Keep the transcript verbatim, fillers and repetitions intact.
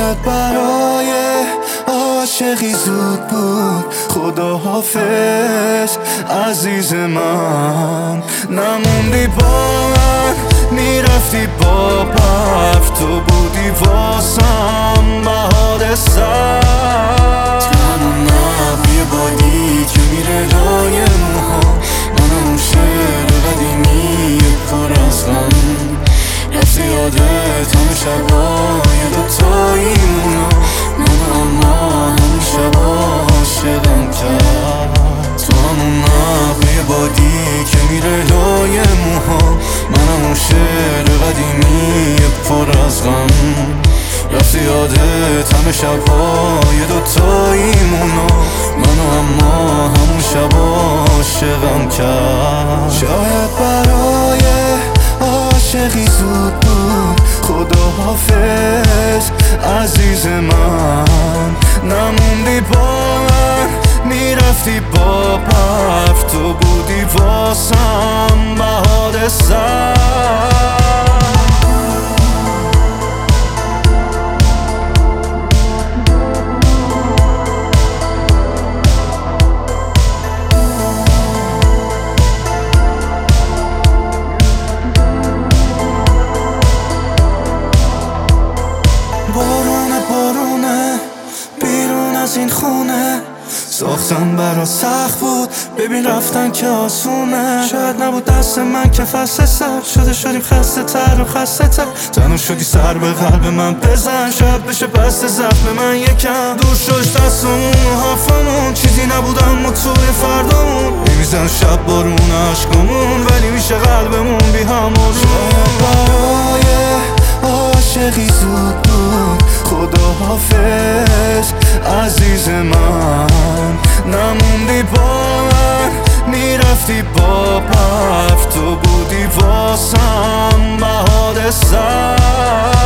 شاید برای عاشقی زود بود. خدا حافظ عزیز من، نموندی با من، میرفتی با برف. تو بودی واسم بهار سر، تنها نبوی بادی که میره لای موها. من اون شعر قدیمی پر از غم، رفتی یادت همه شبای دوتاییمونو. من اما همون شبا عاشقم کرد، تو همون نقمه بادی که میره لای موها. من همون شعر قدیمی پر از غم، رفتی یادت همه شبای دوتاییمونو. منو اما همون شبا عاشقم کرد. شاید برای عاشقی زود بود. خدا حافظ عزیز من، نموندی با من، میرفتی با برف. تو بودی واسم بهار سر. بارونه بارونه بیرون از این خونه، ساختم برا سخت بود، ببین رفتن که آسونه. شاید نبود دست من که فصل سر شده، شدیم خسته تر و خسته تر. تنها شدی سر به قلب من بزن، شاید بشه بست زخم من یکم. دور شد دستمون و حرفمون، چیزی نبود اما توی فردامون. میمیزن شب بارون عشقمون، ولی میشه قلبمون بی همون. شاید برای عاشقی زود بود. خدا حافظ عزیز من، نموندی با من، میرفتی با برف. تو بودی واسم بهار سر.